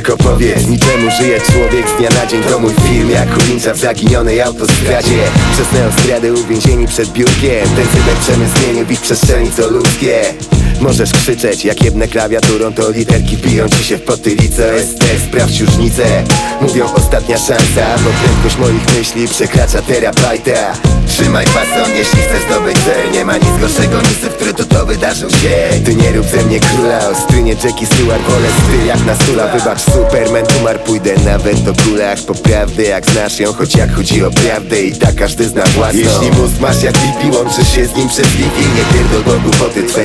tylko powiedz mi, czemu żyje człowiek z dnia na dzień. To mój film jak ulica w zaginionej autostradzie. Przez neostradę uwięzieni przed biurkiem. Ten cyberprzemysł zmienił w ich przestrzeni co ludzkie. Możesz krzyczeć, jak jebnę klawiaturą, to literki biją ci się w potylicę. ST, sprawdź różnicę. Mówią ostatnia szansa, bo prędkość moich myśli przekracza terabajta. Trzymaj fason, jeśli chcesz zdobyć cel. Nie ma nic gorszego niż syf, który to wydarzył się. Ty nie rób ze mnie króla, ostrynie Jackie Stewart. Wolę styl jak na stula, wybacz Superman, umarł, pójdę nawet do kulach. Poprawdy jak znasz ją, choć jak chodzi o prawdę i tak każdy zna własną. Jeśli mózg masz jak Wi-Fi, łączysz się z nim przez Wi-Fi. Nie pierdol Bogu, poty twej